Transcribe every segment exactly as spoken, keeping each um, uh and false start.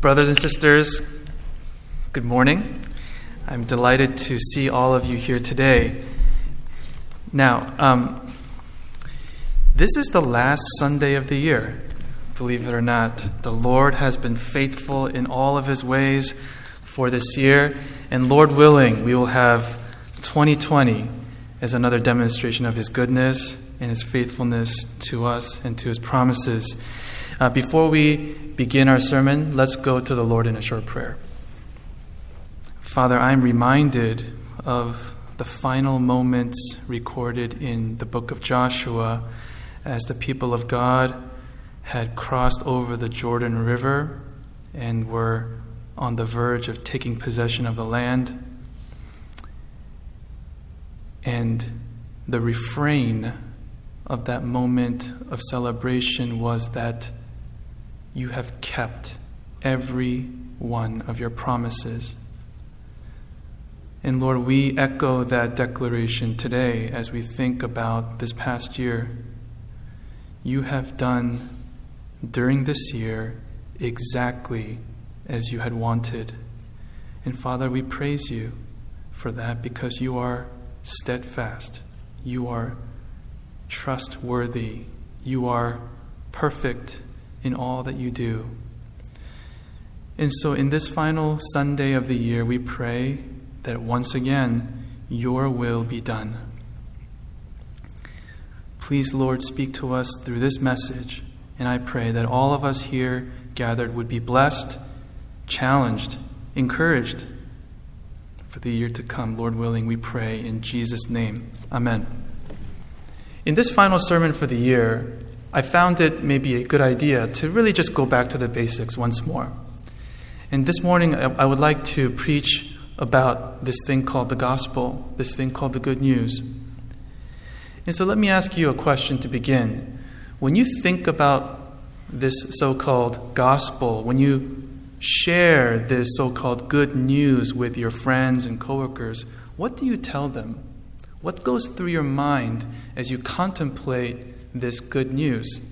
Brothers and sisters, good morning. I'm delighted to see all of you here today. Now, um, this is the last Sunday of the year, believe it or not. The Lord has been faithful in all of His ways for this year, and Lord willing, we will have twenty twenty as another demonstration of His goodness and His faithfulness to us and to His promises. Uh, before we begin our sermon, let's go to the Lord in a short prayer. Father, I'm reminded of the final moments recorded in the book of Joshua as the people of God had crossed over the Jordan River and were on the verge of taking possession of the land. And the refrain of that moment of celebration was that you have kept every one of your promises. And Lord, we echo that declaration today as we think about this past year. You have done during this year exactly as you had wanted. And Father, we praise you for that because you are steadfast. You are trustworthy. You are perfect in all that you do. And so in this final Sunday of the year, we pray that once again, your will be done. Please, Lord, speak to us through this message, and I pray that all of us here gathered would be blessed, challenged, encouraged for the year to come. Lord willing, we pray in Jesus' name. Amen. In this final sermon for the year, I found it maybe a good idea to really just go back to the basics once more. And this morning, I would like to preach about this thing called the gospel, this thing called the good news. And so let me ask you a question to begin. When you think about this so-called gospel, when you share this so-called good news with your friends and coworkers, what do you tell them? What goes through your mind as you contemplate this good news?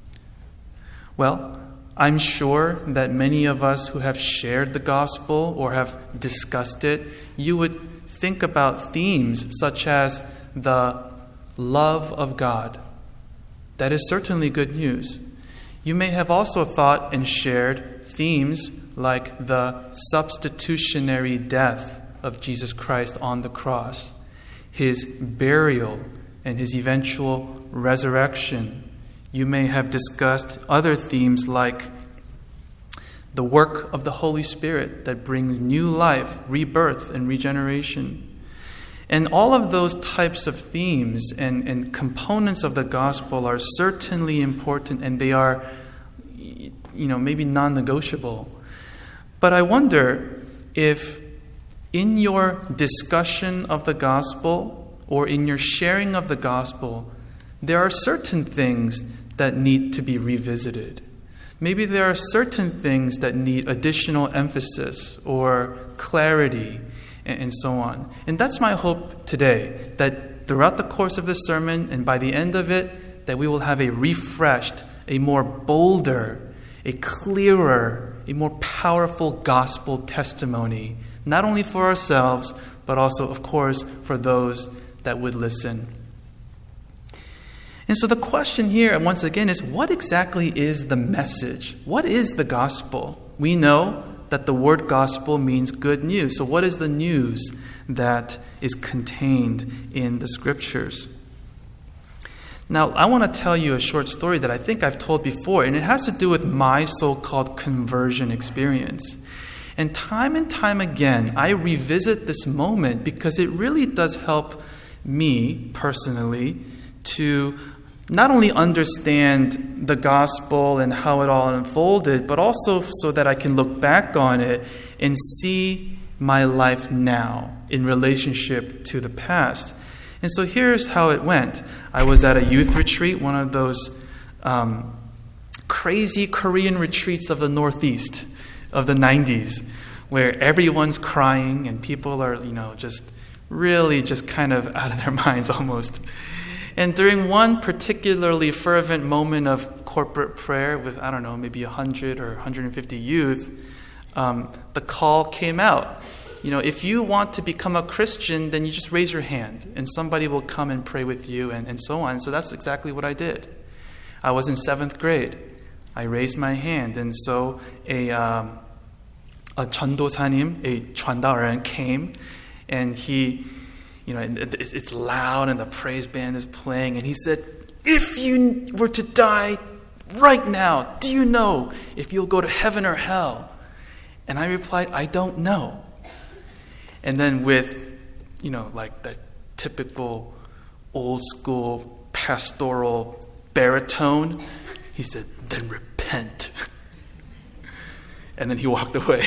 Well, I'm sure that many of us who have shared the gospel or have discussed it, you would think about themes such as the love of God. That is certainly good news. You may have also thought and shared themes like the substitutionary death of Jesus Christ on the cross, His burial, and His eventual resurrection. You may have discussed other themes like the work of the Holy Spirit that brings new life, rebirth, and regeneration. And all of those types of themes and, and components of the gospel are certainly important, and they are, you know, maybe non-negotiable. But I wonder if in your discussion of the gospel or in your sharing of the gospel, there are certain things that need to be revisited. Maybe there are certain things that need additional emphasis or clarity and, and so on. And that's my hope today, that throughout the course of this sermon and by the end of it, that we will have a refreshed, a more bolder, a clearer, a more powerful gospel testimony, not only for ourselves, but also, of course, for those that would listen. And so the question here, once again, is what exactly is the message? What is the gospel? We know that the word gospel means good news. So what is the news that is contained in the scriptures? Now, I want to tell you a short story that I think I've told before, and it has to do with my so-called conversion experience. And time and time again, I revisit this moment because it really does help me personally to not only understand the gospel and how it all unfolded, but also so that I can look back on it and see my life now in relationship to the past. And so here's how it went. I was at a youth retreat, one of those um, crazy Korean retreats of the Northeast of the nineties, where everyone's crying and people are, you know, just really just kind of out of their minds almost. And during one particularly fervent moment of corporate prayer with, I don't know, maybe one hundred or one hundred fifty youth, um, the call came out. You know, if you want to become a Christian, then you just raise your hand and somebody will come and pray with you and, and so on. So that's exactly what I did. I was in seventh grade. I raised my hand, and so a, um, a 전도사님, a传道人came, and he, you know, it's, it's loud and the praise band is playing, and he said, if you were to die right now, do you know if you'll go to heaven or hell? And I replied, I don't know. And then with, you know, like that typical old school pastoral baritone, he said, then repent. And then he walked away.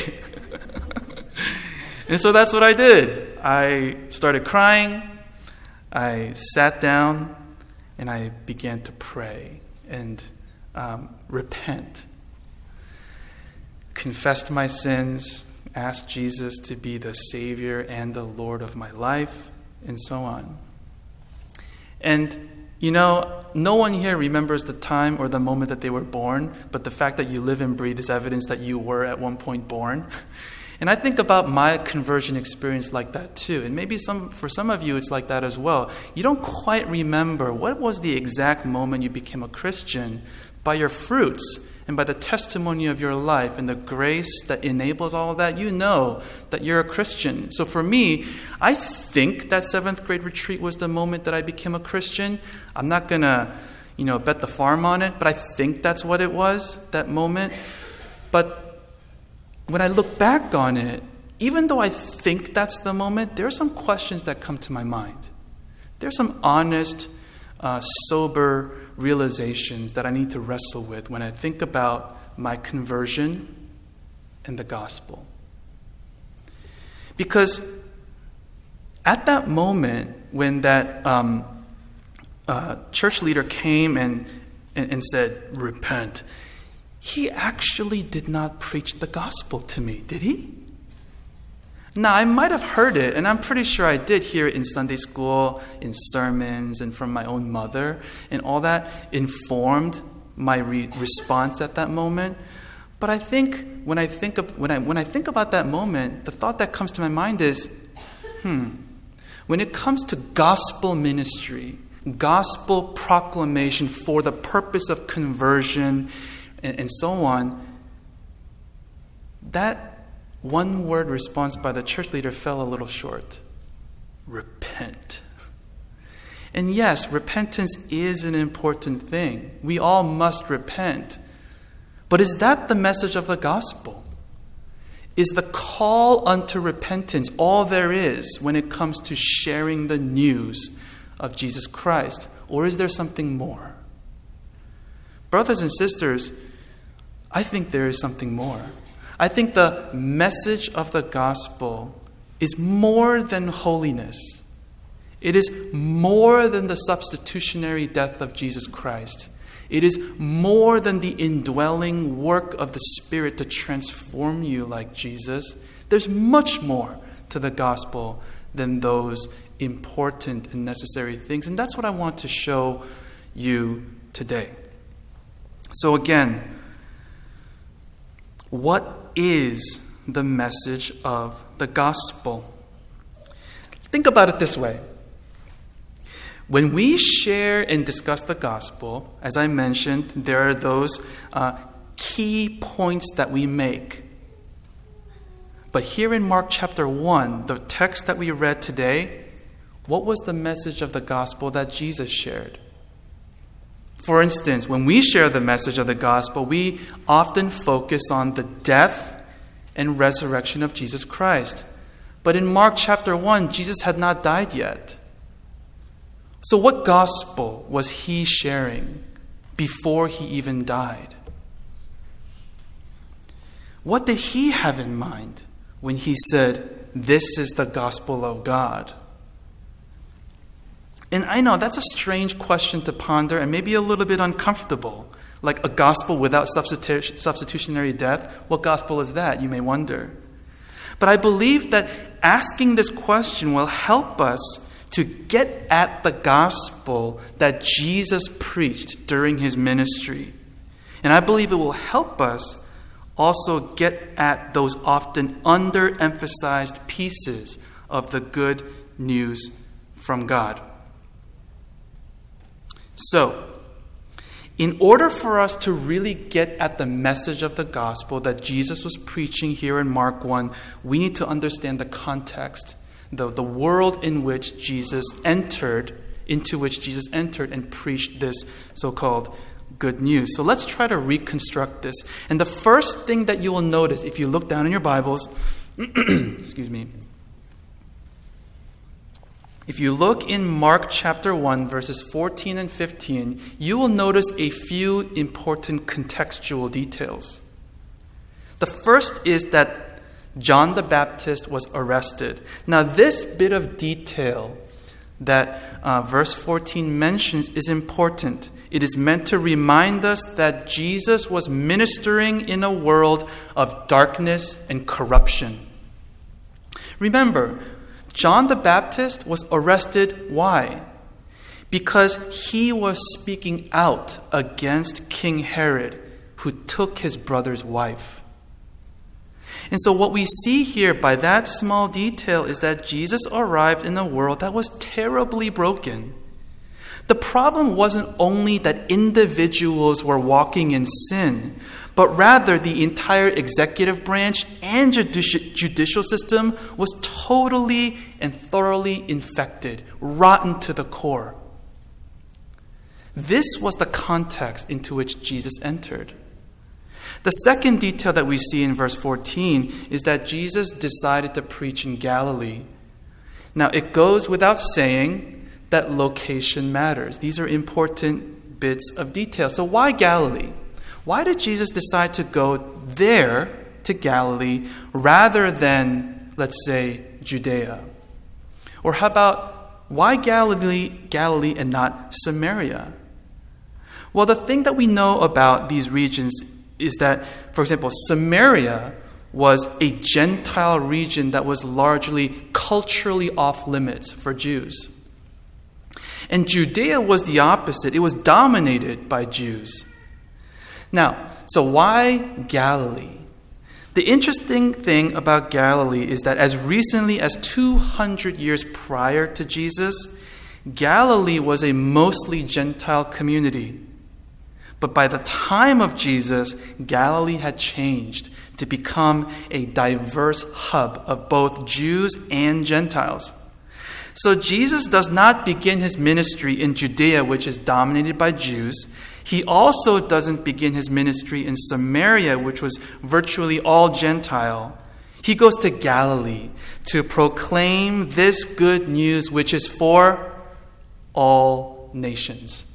And so that's what I did. I started crying. I sat down and I began to pray and um, repent. Confessed my sins, asked Jesus to be the Savior and the Lord of my life, and so on. And, you know, no one here remembers the time or the moment that they were born, but the fact that you live and breathe is evidence that you were at one point born. And I think about my conversion experience like that too. And maybe some for some of you it's like that as well. You don't quite remember what was the exact moment you became a Christian. By your fruits and by the testimony of your life and the grace that enables all of that, you know that you're a Christian. So for me, I think that seventh grade retreat was the moment that I became a Christian. I'm not going to, you know, bet the farm on it, but I think that's what it was, that moment. But when I look back on it, even though I think that's the moment, there are some questions that come to my mind. There are some honest, uh, sober realizations that I need to wrestle with when I think about my conversion and the gospel. Because at that moment when that um, uh, church leader came and, and, and said, repent, he actually did not preach the gospel to me, did he? Now, I might have heard it, and I'm pretty sure I did hear it in Sunday school, in sermons, and from my own mother, and all that informed my re- response at that moment. But I think when I think of, when I when I think about that moment, the thought that comes to my mind is, hmm, when it comes to gospel ministry, gospel proclamation for the purpose of conversion, and, and so on, that one word response by the church leader fell a little short. Repent. And yes, repentance is an important thing. We all must repent. But is that the message of the gospel? Is the call unto repentance all there is when it comes to sharing the news of Jesus Christ? Or is there something more? Brothers and sisters, I think there is something more. I think the message of the gospel is more than holiness. It is more than the substitutionary death of Jesus Christ. It is more than the indwelling work of the Spirit to transform you like Jesus. There's much more to the gospel than those important and necessary things. And that's what I want to show you today. So again, what is the message of the gospel? Think about it this way. When we share and discuss the gospel, as I mentioned, there are those uh, key points that we make. But here in Mark chapter one, the text that we read today, what was the message of the gospel that Jesus shared? For instance, when we share the message of the gospel, we often focus on the death and resurrection of Jesus Christ. But in Mark chapter one, Jesus had not died yet. So what gospel was he sharing before he even died? What did he have in mind when he said, "This is the gospel of God"? And I know that's a strange question to ponder and maybe a little bit uncomfortable. Like a gospel without substitu- substitutionary death? What gospel is that, you may wonder. But I believe that asking this question will help us to get at the gospel that Jesus preached during his ministry. And I believe it will help us also get at those often underemphasized pieces of the good news from God. So, in order for us to really get at the message of the gospel that Jesus was preaching here in Mark one, we need to understand the context, the, the world in which Jesus entered, into which Jesus entered and preached this so-called good news. So let's try to reconstruct this. And the first thing that you will notice, if you look down in your Bibles, excuse me, if you look in Mark chapter one, verses fourteen and fifteen, you will notice a few important contextual details. The first is that John the Baptist was arrested. Now, this bit of detail that uh, verse fourteen mentions is important. It is meant to remind us that Jesus was ministering in a world of darkness and corruption. Remember, John the Baptist was arrested. Why? Because he was speaking out against King Herod, who took his brother's wife. And so what we see here by that small detail is that Jesus arrived in a world that was terribly broken. The problem wasn't only that individuals were walking in sin, but rather the entire executive branch and judici- judicial system was totally and thoroughly infected, rotten to the core. This was the context into which Jesus entered. The second detail that we see in verse fourteen is that Jesus decided to preach in Galilee. Now, it goes without saying that location matters. These are important bits of detail. So why Galilee? Why did Jesus decide to go there to Galilee rather than, let's say, Judea? Or how about why Galilee, Galilee and not Samaria? Well, the thing that we know about these regions is that, for example, Samaria was a Gentile region that was largely culturally off limits for Jews. And Judea was the opposite. It was dominated by Jews. Now, so why Galilee? The interesting thing about Galilee is that as recently as two hundred years prior to Jesus, Galilee was a mostly Gentile community. But by the time of Jesus, Galilee had changed to become a diverse hub of both Jews and Gentiles. So Jesus does not begin his ministry in Judea, which is dominated by Jews. He also doesn't begin his ministry in Samaria, which was virtually all Gentile. He goes to Galilee to proclaim this good news, which is for all nations.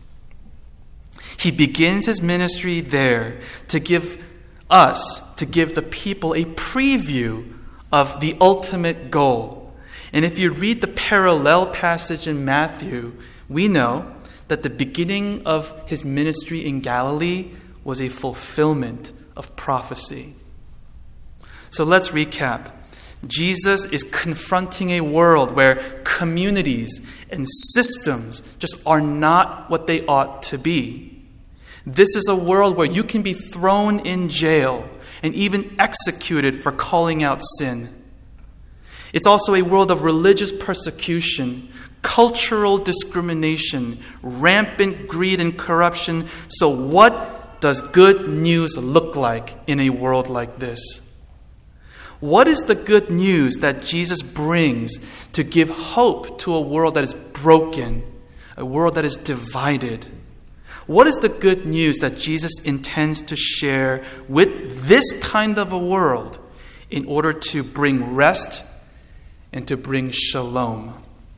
He begins his ministry there to give us, to give the people a preview of the ultimate goal. And if you read the parallel passage in Matthew, we know that the beginning of his ministry in Galilee was a fulfillment of prophecy. So let's recap. Jesus is confronting a world where communities and systems just are not what they ought to be. This is a world where you can be thrown in jail and even executed for calling out sin. It's also a world of religious persecution, cultural discrimination, rampant greed and corruption. So what does good news look like in a world like this? What is the good news that Jesus brings to give hope to a world that is broken, a world that is divided? What is the good news that Jesus intends to share with this kind of a world in order to bring rest and to bring shalom?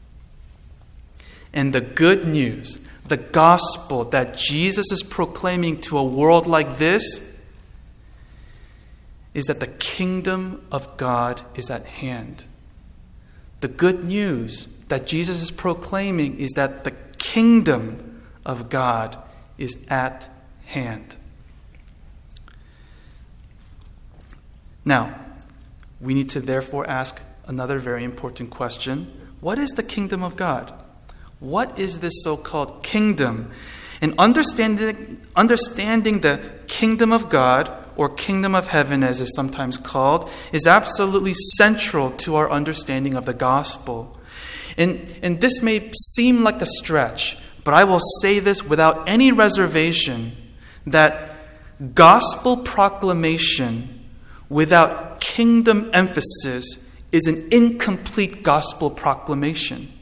And the good news, the gospel that Jesus is proclaiming to a world like this, is that the kingdom of God is at hand. The good news that Jesus is proclaiming is that the kingdom of God is at hand. Now, we need to therefore ask another very important question. What is the kingdom of God? What is this so-called kingdom? And understanding, understanding the kingdom of God, or kingdom of heaven as is sometimes called, is absolutely central to our understanding of the gospel. And, and this may seem like a stretch, but I will say this without any reservation, that gospel proclamation without kingdom emphasis is an incomplete gospel proclamation.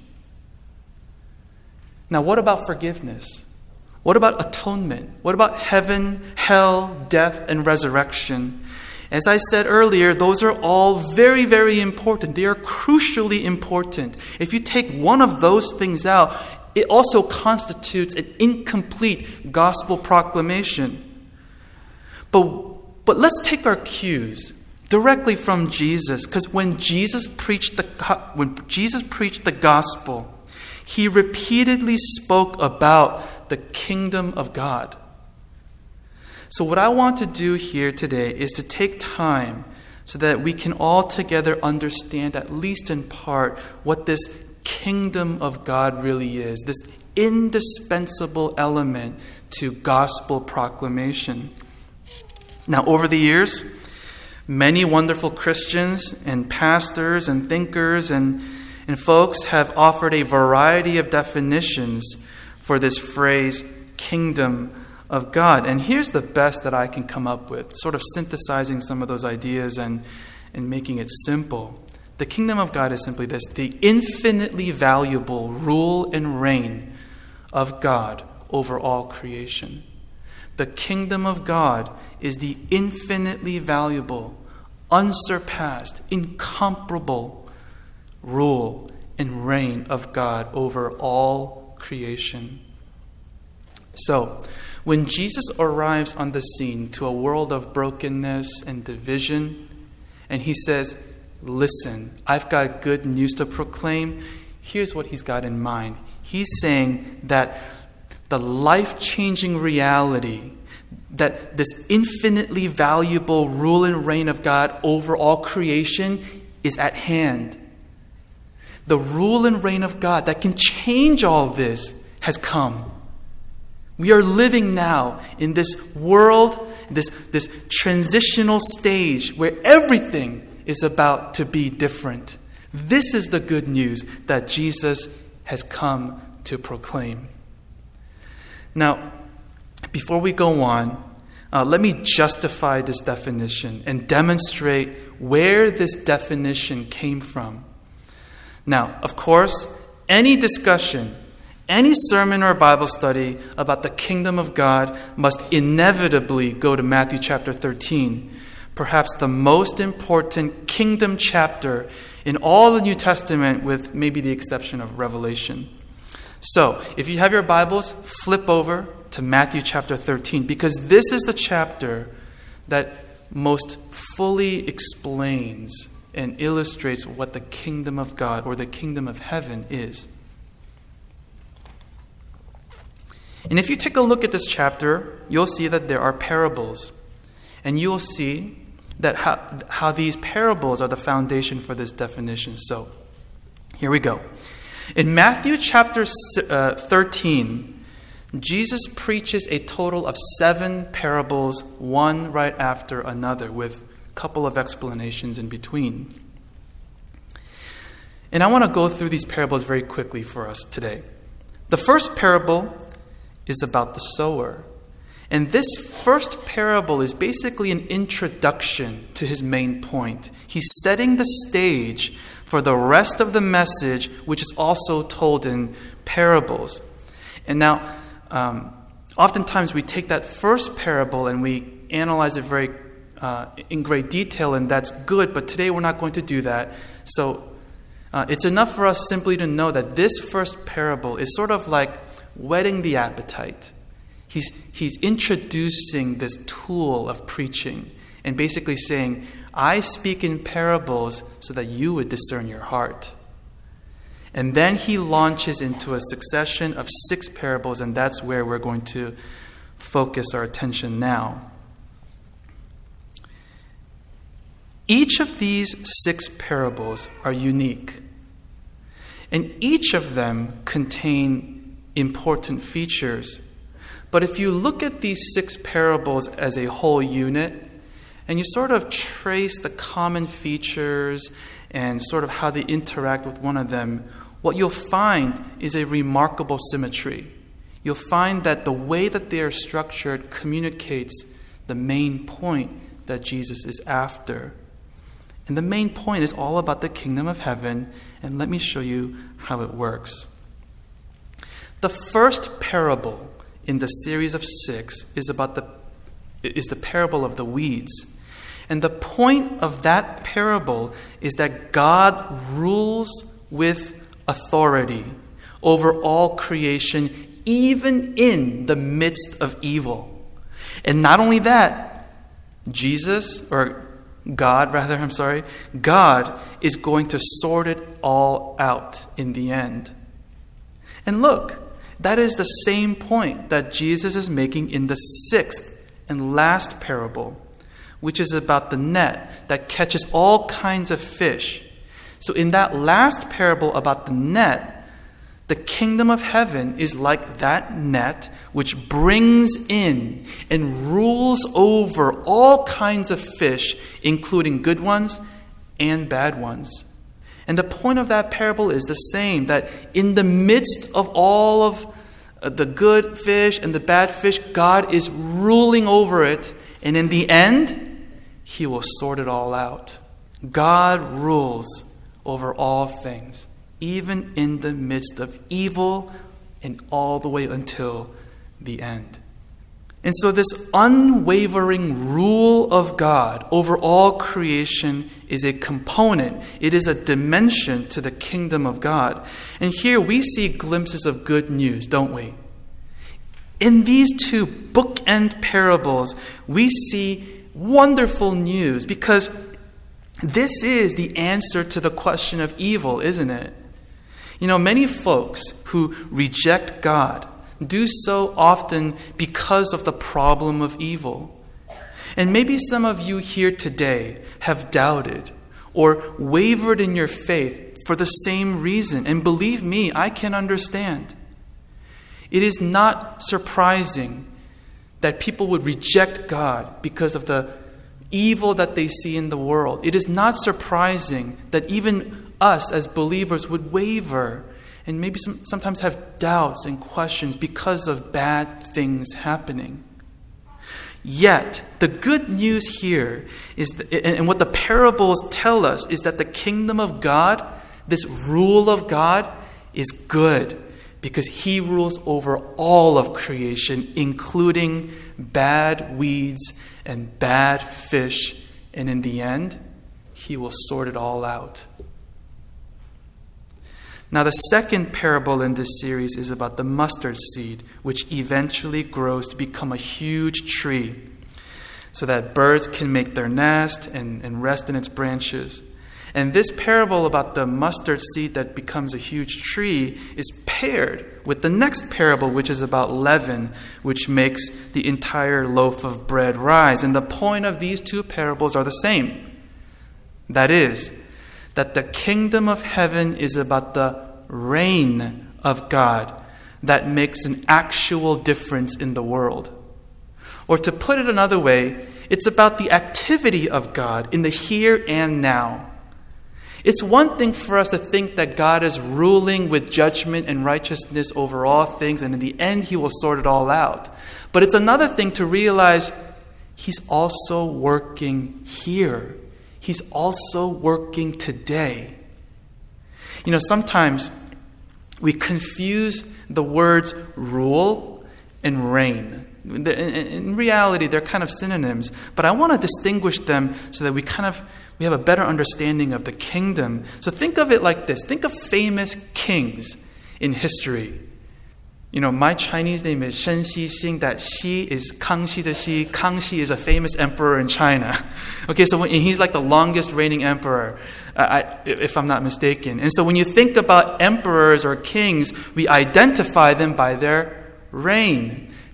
Now, what about forgiveness? What about atonement? What about heaven, hell, death, and resurrection? As I said earlier, those are all very, very important. They are crucially important. If you take one of those things out, it also constitutes an incomplete gospel proclamation. But, but let's take our cues directly from Jesus, because when Jesus preached the when Jesus preached the gospel, he repeatedly spoke about the kingdom of God. So what I want to do here today is to take time so that we can all together understand, at least in part, what this kingdom of God really is, this indispensable element to gospel proclamation. Now, over the years, many wonderful Christians and pastors and thinkers and, and folks have offered a variety of definitions for this phrase, kingdom of God. And here's the best that I can come up with, sort of synthesizing some of those ideas and, and making it simple. The kingdom of God is simply this: the infinitely valuable rule and reign of God over all creation. The kingdom of God is the infinitely valuable, unsurpassed, incomparable rule and reign of God over all creation. So, when Jesus arrives on the scene to a world of brokenness and division, and he says, listen, I've got good news to proclaim, here's what he's got in mind. He's saying that the life-changing reality, that this infinitely valuable rule and reign of God over all creation is at hand. The rule and reign of God that can change all this has come. We are living now in this world, this, this transitional stage where everything is about to be different. This is the good news that Jesus has come to proclaim. Now, before we go on, uh, let me justify this definition and demonstrate where this definition came from. Now, of course, any discussion, any sermon or Bible study about the kingdom of God must inevitably go to Matthew chapter thirteen, perhaps the most important kingdom chapter in all the New Testament, with maybe the exception of Revelation. So, if you have your Bibles, flip over to Matthew chapter thirteen, because this is the chapter that most fully explains and illustrates what the kingdom of God or the kingdom of heaven is. And if you take a look at this chapter, you'll see that there are parables. And you'll see that how, how these parables are the foundation for this definition. So, here we go. In Matthew chapter thirteen, Jesus preaches a total of seven parables, one right after another, with a couple of explanations in between. And I want to go through these parables very quickly for us today. The first parable is about the sower. And this first parable is basically an introduction to his main point. He's setting the stage for the rest of the message, which is also told in parables. And now, um, oftentimes we take that first parable and we analyze it very uh, in great detail, and that's good, but today we're not going to do that. So uh, it's enough for us simply to know that this first parable is sort of like whetting the appetite. He's, he's introducing this tool of preaching and basically saying, I speak in parables so that you would discern your heart. And then he launches into a succession of six parables, and that's where we're going to focus our attention now. Each of these six parables are unique, and each of them contain important features. But if you look at these six parables as a whole unit, and you sort of trace the common features and sort of how they interact with one of them, what you'll find is a remarkable symmetry. You'll find that the way that they are structured communicates the main point that Jesus is after. And the main point is all about the kingdom of heaven, and let me show you how it works. The first parable in the series of six is about the is the parable of the weeds. And the point of that parable is that God rules with authority over all creation, even in the midst of evil. And not only that, Jesus, or God rather, I'm sorry, God is going to sort it all out in the end. And look, that is the same point that Jesus is making in the sixth and last parable, which is about the net that catches all kinds of fish. So in that last parable about the net, the kingdom of heaven is like that net which brings in and rules over all kinds of fish, including good ones and bad ones. And the point of that parable is the same, that in the midst of all of the good fish and the bad fish, God is ruling over it. And in the end, He will sort it all out. God rules over all things, even in the midst of evil and all the way until the end. And so this unwavering rule of God over all creation is a component. It is a dimension to the kingdom of God. And here we see glimpses of good news, don't we? In these two bookend parables, we see wonderful news because this is the answer to the question of evil, isn't it? You know, many folks who reject God do so often because of the problem of evil. And maybe some of you here today have doubted or wavered in your faith for the same reason. And believe me, I can understand. It is not surprising that people would reject God because of the evil that they see in the world. It is not surprising that even us as believers would waver and maybe some, sometimes have doubts and questions because of bad things happening. Yet, the good news here is, that, and what the parables tell us, is that the kingdom of God, this rule of God, is good because He rules over all of creation, including bad weeds and bad fish. And in the end, He will sort it all out. Now, the second parable in this series is about the mustard seed, which eventually grows to become a huge tree so that birds can make their nest and, and rest in its branches. And this parable about the mustard seed that becomes a huge tree is paired with the next parable, which is about leaven, which makes the entire loaf of bread rise. And the point of these two parables are the same. That is, that the kingdom of heaven is about the reign of God that makes an actual difference in the world. Or to put it another way, it's about the activity of God in the here and now. It's one thing for us to think that God is ruling with judgment and righteousness over all things, and in the end He will sort it all out. But it's another thing to realize He's also working here. He's also working today. You know, sometimes we confuse the words rule and reign. In reality, they're kind of synonyms, but I want to distinguish them so that we kind of we have a better understanding of the kingdom. So think of it like this. Think of famous kings in history. You know, my Chinese name is Shen Xixing. That Xi is Kangxi de Xi. Kangxi is a famous emperor in China. Okay, so when, he's like the longest reigning emperor, uh, I, if I'm not mistaken. And so when you think about emperors or kings, we identify them by their reign.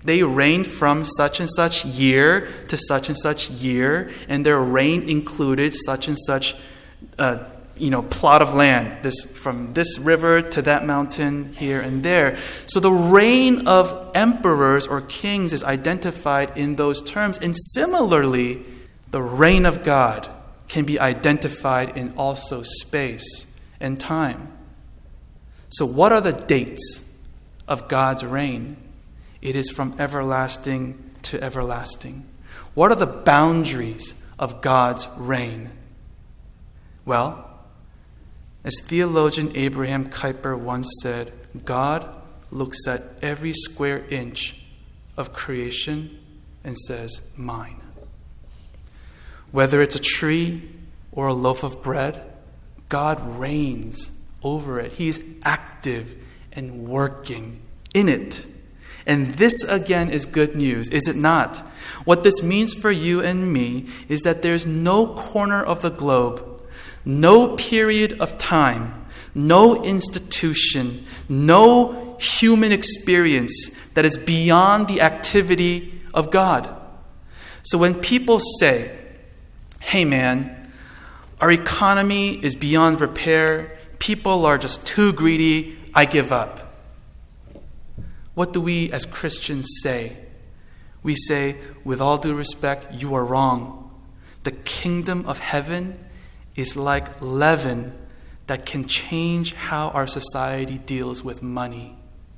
They reigned from such and such year to such and such year, and their reign included such and such uh, you know, plot of land, this from this river to that mountain here and there. So the reign of emperors or kings is identified in those terms. And similarly, the reign of God can be identified in also space and time. So what are the dates of God's reign? It is from everlasting to everlasting. What are the boundaries of God's reign? Well, as theologian Abraham Kuyper once said, God looks at every square inch of creation and says, mine. Whether it's a tree or a loaf of bread, God reigns over it. He's active and working in it. And this again is good news, is it not? What this means for you and me is that there's no corner of the globe, no period of time, no institution, no human experience that is beyond the activity of God. So when people say, hey man, our economy is beyond repair, people are just too greedy, I give up. What do we as Christians say? We say, with all due respect, you are wrong. The kingdom of heaven is like leaven that can change how our society deals with money.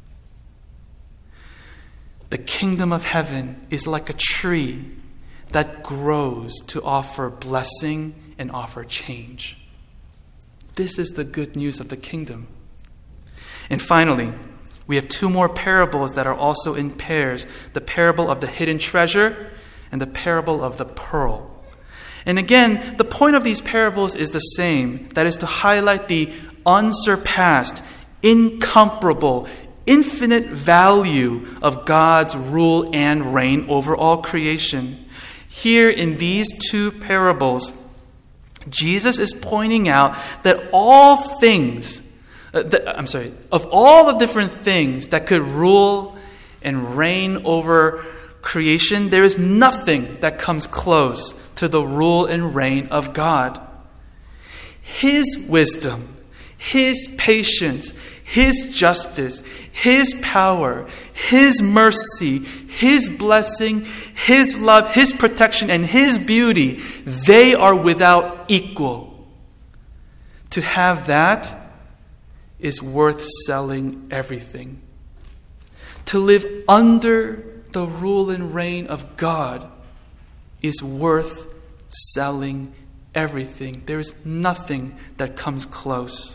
The kingdom of heaven is like a tree that grows to offer blessing and offer change. This is the good news of the kingdom. And finally, we have two more parables that are also in pairs. The parable of the hidden treasure and the parable of the pearl. And again, the point of these parables is the same. That is to highlight the unsurpassed, incomparable, infinite value of God's rule and reign over all creation. Here in these two parables, Jesus is pointing out that all things Uh, th- I'm sorry, of all the different things that could rule and reign over creation, there is nothing that comes close to the rule and reign of God. His wisdom, His patience, His justice, His power, His mercy, His blessing, His love, His protection, and His beauty, they are without equal. To have that is worth selling everything. To live under the rule and reign of God is worth selling everything. There is nothing that comes close.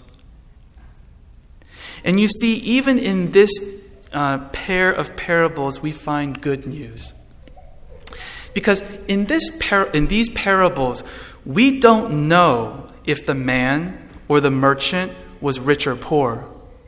And you see, even in this uh, pair of parables, we find good news. Because in this par- in these parables, we don't know if the man or the merchant was rich or poor.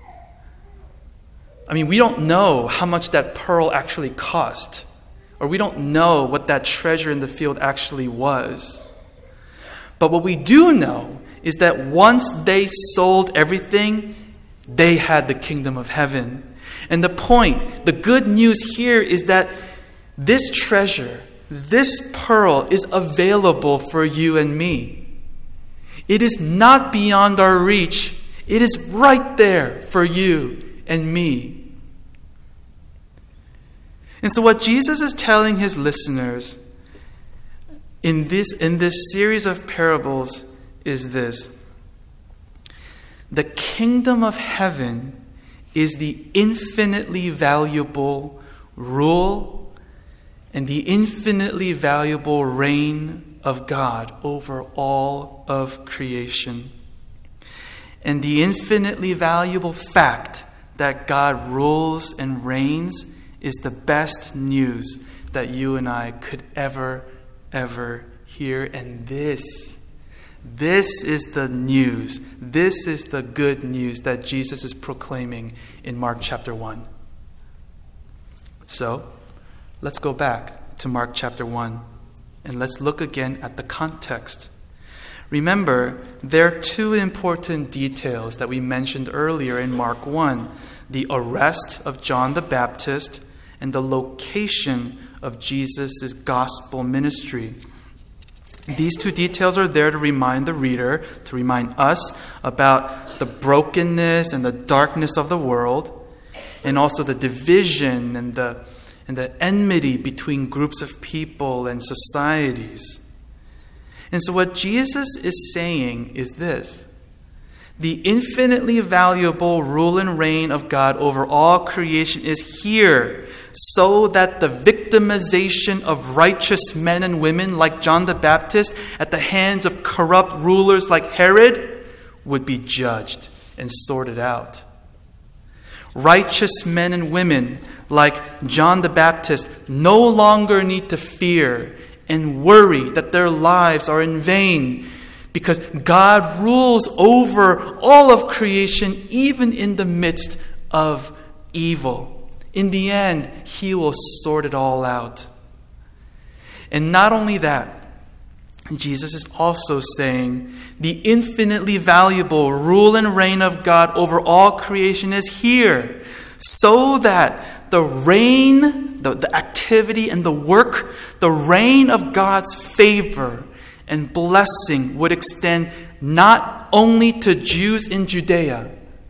I mean, we don't know how much that pearl actually cost, or we don't know what that treasure in the field actually was. But what we do know is that once they sold everything, they had the kingdom of heaven. And the point, the good news here is that this treasure, this pearl is available for you and me. It is not beyond our reach. It is right there for you and me. And so what Jesus is telling his listeners in this, in this series of parables is this. The kingdom of heaven is the infinitely valuable rule and the infinitely valuable reign of God over all of creation. And the infinitely valuable fact that God rules and reigns is the best news that you and I could ever, ever hear. And this, this is the news. This is the good news that Jesus is proclaiming in Mark chapter one. So, let's go back to Mark chapter one and let's look again at the context. Remember, there are two important details that we mentioned earlier in Mark one. The arrest of John the Baptist and the location of Jesus' gospel ministry. These two details are there to remind the reader, to remind us about the brokenness and the darkness of the world, and also the division and the, and the enmity between groups of people and societies. And so what Jesus is saying is this: the infinitely valuable rule and reign of God over all creation is here, so that the victimization of righteous men and women like John the Baptist at the hands of corrupt rulers like Herod would be judged and sorted out. Righteous men and women like John the Baptist no longer need to fear and worry that their lives are in vain, because God rules over all of creation, even in the midst of evil. In the end, He will sort it all out. And not only that, Jesus is also saying the infinitely valuable rule and reign of God over all creation is here, so that the reign, the, the activity and the work, the reign of God's favor and blessing would extend not only to Jews in Judea,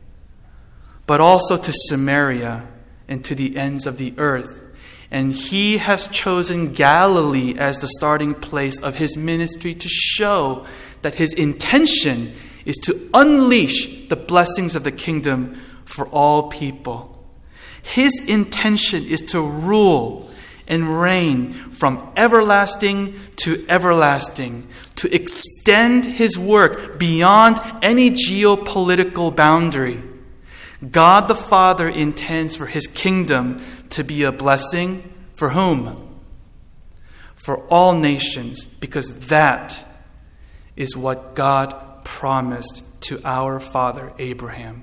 but also to Samaria and to the ends of the earth. And He has chosen Galilee as the starting place of His ministry to show that His intention is to unleash the blessings of the kingdom for all people. His intention is to rule and reign from everlasting to everlasting, to extend His work beyond any geopolitical boundary. God the Father intends for His kingdom to be a blessing for whom? For all nations, because that is what God promised to our father Abraham.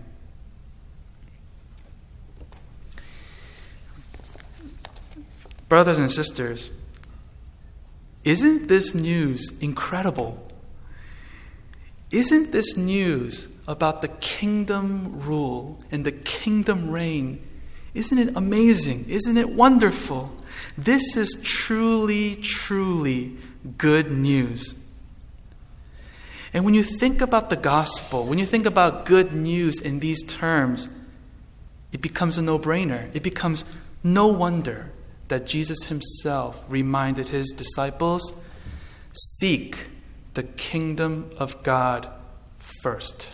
Brothers and sisters, isn't this news incredible? Isn't this news about the kingdom rule and the kingdom reign, isn't it amazing? Isn't it wonderful? This is truly, truly good news. And when you think about the gospel, when you think about good news in these terms, it becomes a no-brainer. It becomes no wonder that Jesus Himself reminded His disciples, seek the kingdom of God first.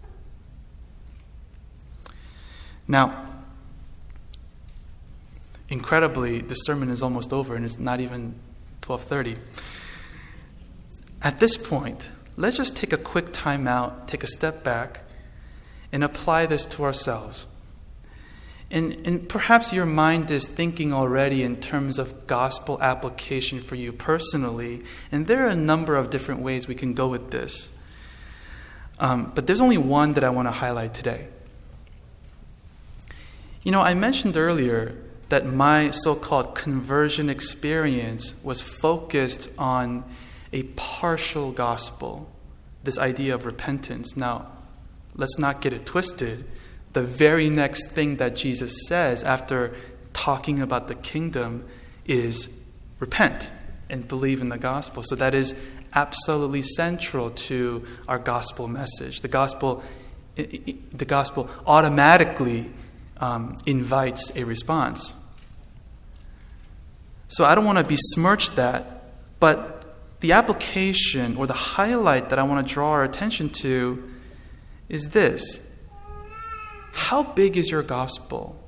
Now, incredibly, the sermon is almost over and it's not even twelve thirty. At this point, let's just take a quick time out, take a step back, and apply this to ourselves. And, and perhaps your mind is thinking already in terms of gospel application for you personally, and there are a number of different ways we can go with this. Um, but there's only one that I want to highlight today. You know, I mentioned earlier that my so-called conversion experience was focused on a partial gospel, this idea of repentance. Now, let's not get it twisted. The very next thing that Jesus says after talking about the kingdom is repent and believe in the gospel. So that is absolutely central to our gospel message. The gospel, the gospel automatically um, invites a response. So I don't want to besmirch that, but the application or the highlight that I want to draw our attention to is this. How big is your gospel?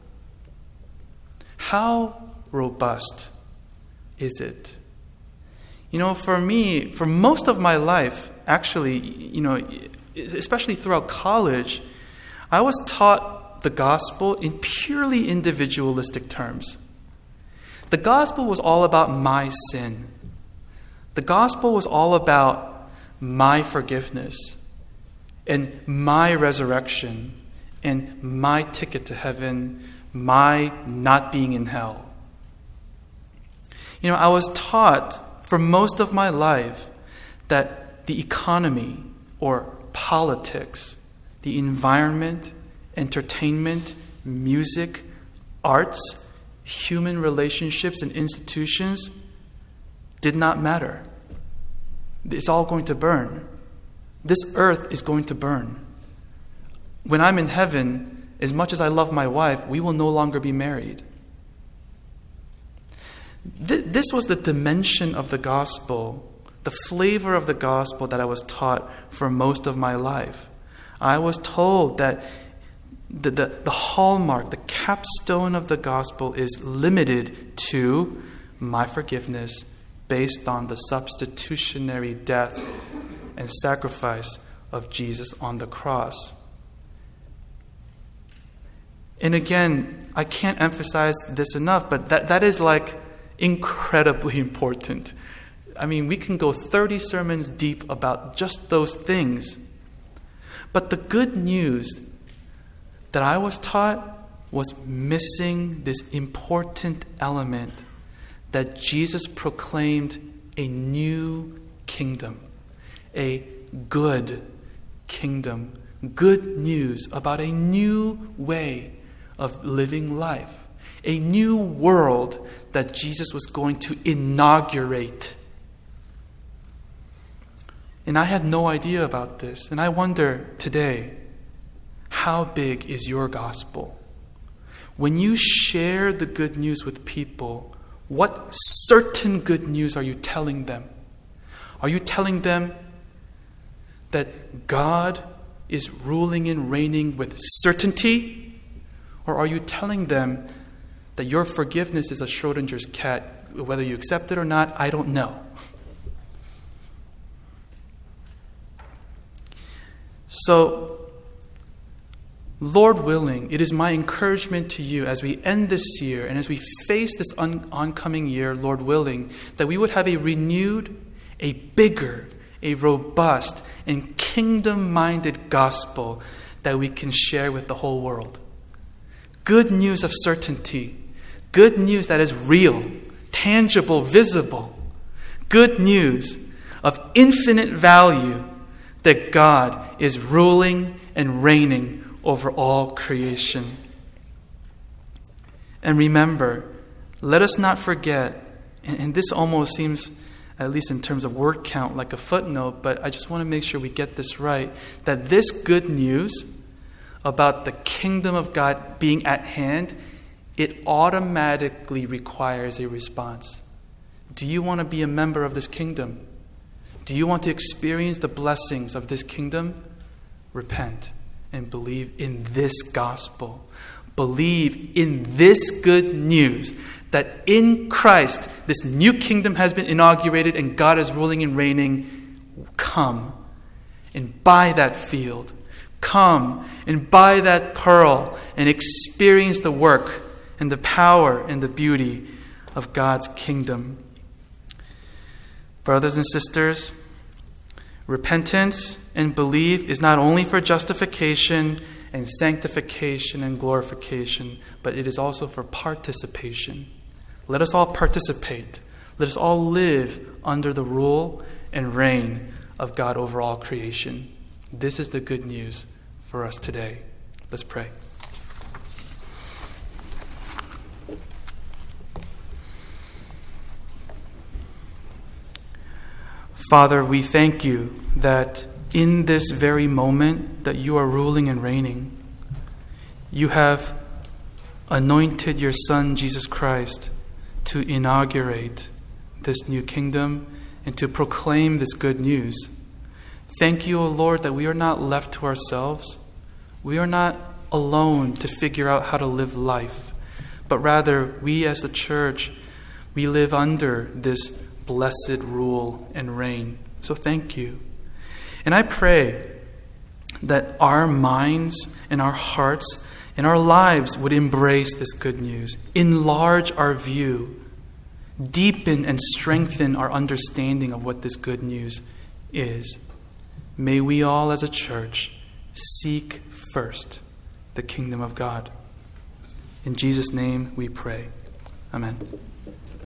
How robust is it? You know, for me, for most of my life, actually, you know, especially throughout college, I was taught the gospel in purely individualistic terms. The gospel was all about my sin. The gospel was all about my forgiveness and my resurrection and my ticket to heaven, my not being in hell. You know, I was taught for most of my life that the economy or politics, the environment, entertainment, music, arts, human relationships and institutions did not matter. It's all going to burn. This earth is going to burn. When I'm in heaven, as much as I love my wife, we will no longer be married. Th- this was the dimension of the gospel, the flavor of the gospel that I was taught for most of my life. I was told that the, the, the hallmark, the capstone of the gospel is limited to my forgiveness based on the substitutionary death and sacrifice of Jesus on the cross. And again, I can't emphasize this enough, but that, that is like incredibly important. I mean, we can go thirty sermons deep about just those things. But the good news that I was taught was missing this important element that Jesus proclaimed a new kingdom, a good kingdom, good news about a new way of living life, a new world that Jesus was going to inaugurate. And I had no idea about this. And I wonder today, how big is your gospel? When you share the good news with people, what certain good news are you telling them? Are you telling them that God is ruling and reigning with certainty? Or are you telling them that your forgiveness is a Schrodinger's cat? Whether you accept it or not, I don't know. So, Lord willing, it is my encouragement to you as we end this year and as we face this on- oncoming year, Lord willing, that we would have a renewed, a bigger, a robust, and kingdom-minded gospel that we can share with the whole world. Good news of certainty. Good news that is real, tangible, visible. Good news of infinite value that God is ruling and reigning over all creation. And remember, let us not forget, and, and this almost seems, at least in terms of word count, like a footnote, but I just want to make sure we get this right, that this good news about the kingdom of God being at hand, it automatically requires a response. Do you want to be a member of this kingdom? Do you want to experience the blessings of this kingdom? Repent and believe in this gospel. Believe in this good news that in Christ, this new kingdom has been inaugurated and God is ruling and reigning. Come and buy that field. Come and buy that pearl and experience the work and the power and the beauty of God's kingdom. Brothers and sisters, repentance and belief is not only for justification and sanctification and glorification, but it is also for participation. Let us all participate. Let us all live under the rule and reign of God over all creation. This is the good news for us today. Let's pray. Father, we thank you that in this very moment that you are ruling and reigning, you have anointed your Son, Jesus Christ, to inaugurate this new kingdom and to proclaim this good news. Thank you, O Lord, that we are not left to ourselves. We are not alone to figure out how to live life, but rather we as a church, we live under this blessed rule and reign. So thank you. And I pray that our minds and our hearts and our lives would embrace this good news, enlarge our view, deepen and strengthen our understanding of what this good news is. May we all as a church seek first the kingdom of God. In Jesus' name we pray. Amen.